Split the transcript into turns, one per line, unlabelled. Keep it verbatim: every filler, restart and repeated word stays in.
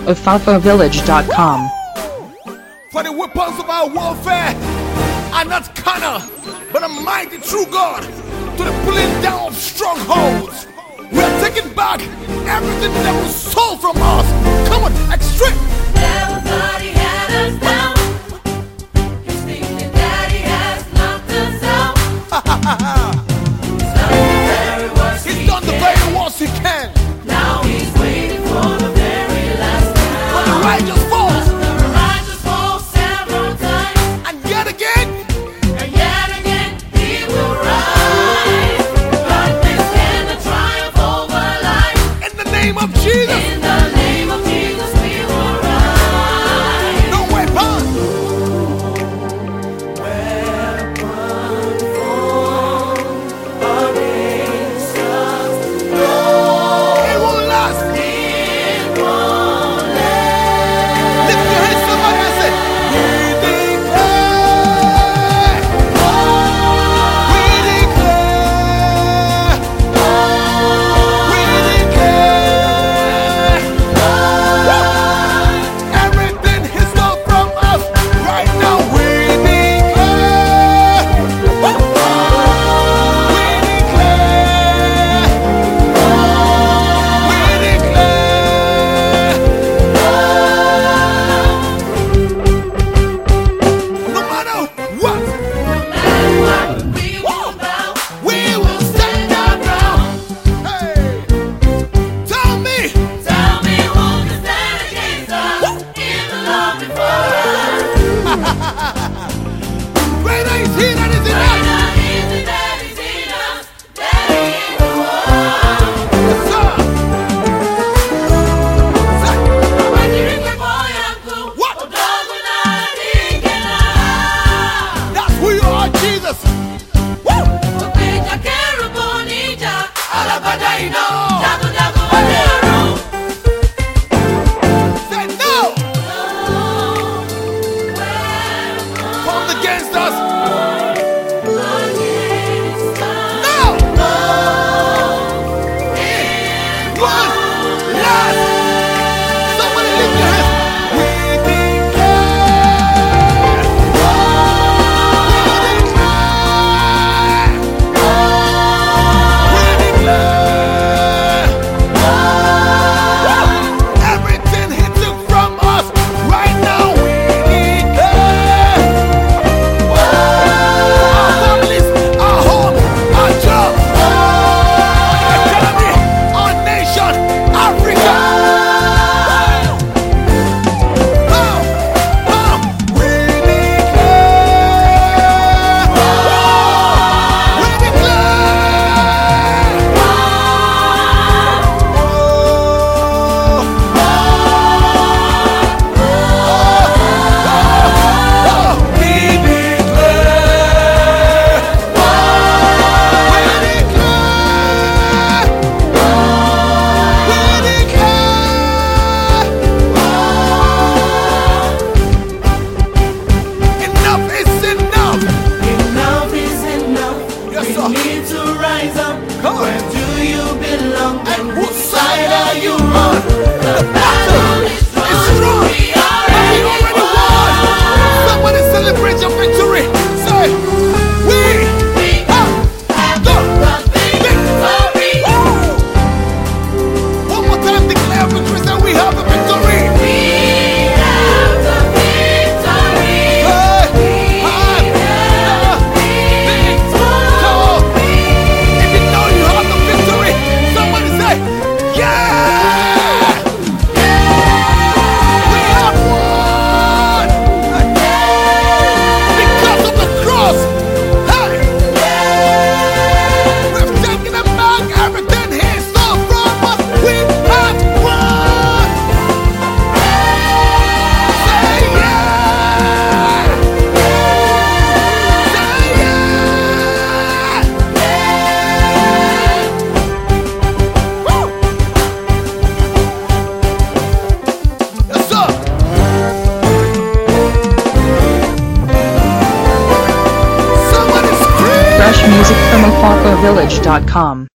Ofafa Village dot com.
For the weapons of our warfare are not carnal, but a mighty true God to the pulling down of strongholds. We are taking back everything that was stole from us. Come on, extreme.
Never thought he had us down. He's thinking that he has knocked us out. He's done the very worst
He's
he
done the
can.
very worst he can.
Now he's waiting for the very last time.
When the righteous falls,
The righteous falls several times,
and yet again,
and yet again he will rise. Darkness cannot triumph over light.
in the name of Jesus,
In the name of Jesus we will rise.
no weapon. It won't last. Lift your hands, somebody, and say, we declare, we declare, we declare, everything he stole from us right now. We declare, we declare, we declare. No matter what,
We will bow.
we will stand our ground. Hey, tell me,
Tell me who can stand against us in the love before us.
greater is he that is in us.
Greater is he that is in us than he in the world.
Yes, sir. Say,
Abadiri boy yangu,
What?
odogo na digena.
that's who you are, Jesus. Woo!
Opija kerubo nija,
Alabada ino.
jago jago wale oru.
Say no. Formed against us. No. One last. Somebody lift your hands. We declare. We declare. Everything he took from us right now. We declare. Our families, our home, our job, our economy, our nation, Africa. Boom, boom. We declare. We Enough is enough.
Enough is enough.
Yes,
We
sir.
need to rise up.
Come on.
Where do you belong?
And
And
whose
whose
side
side
are
are
you
you
on?
on?
The battle is strong.
We
But we already won. Somebody celebrate your victory. Say, we
We
have
have
the
the victory.
Woo! One more time, declare victory. Say, we have the victory.
We have the victory.
Hey,
We
have
have
the
victory.
If you know you have the victory, somebody say, yeah! We have won! Because of the cross! Hey! We've taken it back, everything he stole from us, we have won! Say yeah! Say yeah! Woo! Yes, sir! Somebody scream!
Fresh music from Ofafa Village dot com.